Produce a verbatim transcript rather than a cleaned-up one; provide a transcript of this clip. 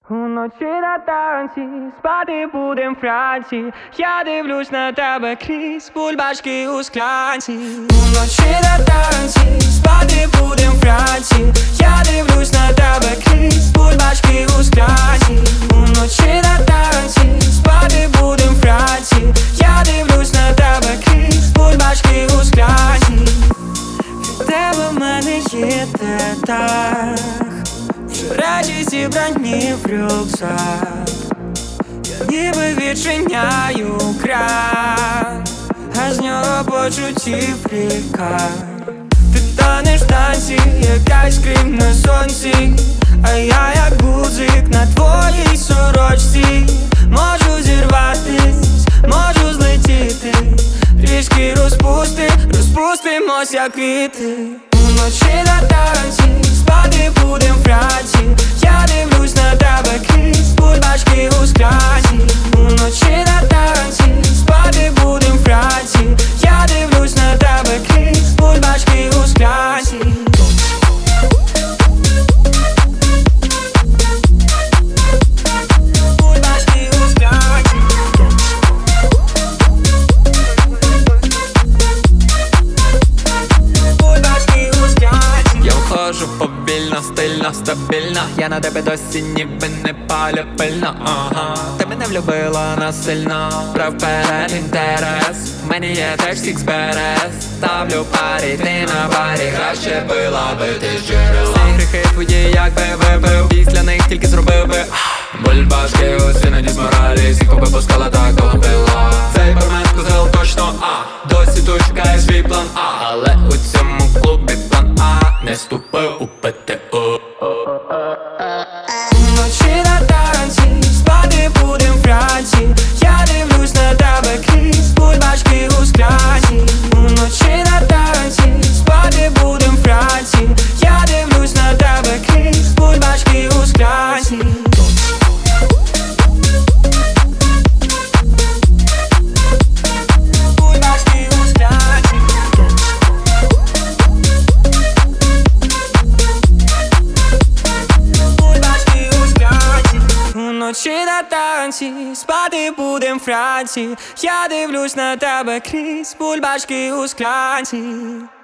Уночі на танці, спати будем вранці. Я дивлюсь на тебе крізь бульбашки у склянці. Уночі на танці, спати будем вранці. Я дивлюсь на тебе крізь бульбашки у склянці. Уночі на танці, спати будем вранці. Я дивлюсь на тебе крізь бульбашки у склянці. Від тебе в мене є деталь, речі зібрані в рюкзак. Я ніби відчиняю кран, а з нього почуттів ріка. Ти танеш в танці, як айскрім на сонці, а я як гудзик на твоїй сорочці. Можу зірватись, можу злетіти, трішки розпусти, розпустимось як квіти. Уночі на танці, спати будем вранці. Я дивлюсь на тебе крізь бульбашки у склянці. Уночі на танці, спати будем вранці. Я дивлюсь на тебе крізь бульбашки у склянці. Бульбашки у склянці. Бульбашки у склянці. Я вхожу повільно, стильно, стабільно. Я на тебе досі ніби не палю пильно, ага. Ти мене влюбила насильно, прав перед інтерес. В мені є теж сікс берез. Ставлю парі, ти на барі. Краще пила би ти з джерела. Всі гріхи твої як би випив, після них тільки зробив би бульбашки у синоді з моралі. Сіку би пускала, так довго пила. Цей бармен козел точно, а досі тут шукає свій план А. Але у цьому клубі план А не вступив у ПТУ. Уночі на танці, спати будем вранці. Я дивлюсь на тебе крізь бульбашки у склянці. Уночі на танці, спати будем вранці. Я дивлюсь на тебе крізь бульбашки у склянці. Бульбашки у склянці. Бульбашки у склянці. Уночі на танці, спати будем вранці. Я дивлюсь на тебе крізь бульбашки у склянці.